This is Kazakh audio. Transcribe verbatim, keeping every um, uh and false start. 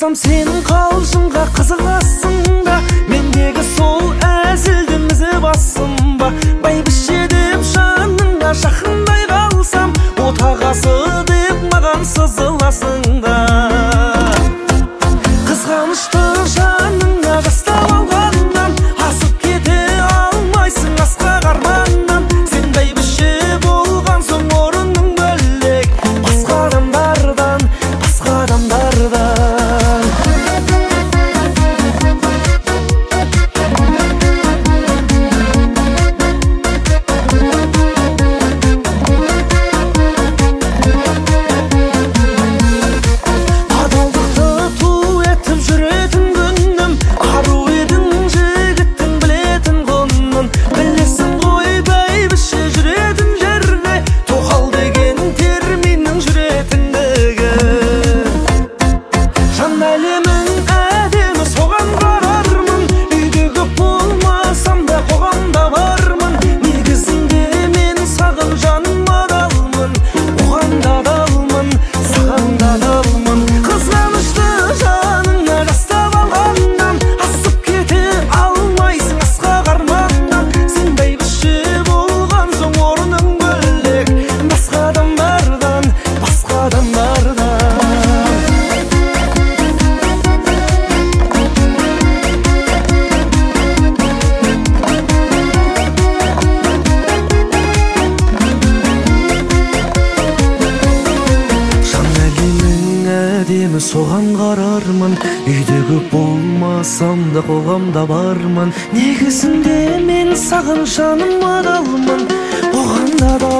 Қарасам сенің қалжыңға қызығасың да, мендегі сол әзілді мізі басым ба? Бәйбіше деп жаныңа жақындай қалсам, отағасы деп маған сызыласың да. Қызғанышты жаныңа жастап алғаннан, асып кете алмайсың асқақ арманнан. Сен бәйбіше болған соң орының бөлек, басқа адамдардан, басқа адамдардан. Соған қарармын, үйде көп болмасам да қоғамда бармын. Негізінде мен саған жаным адалмын, қоғамда да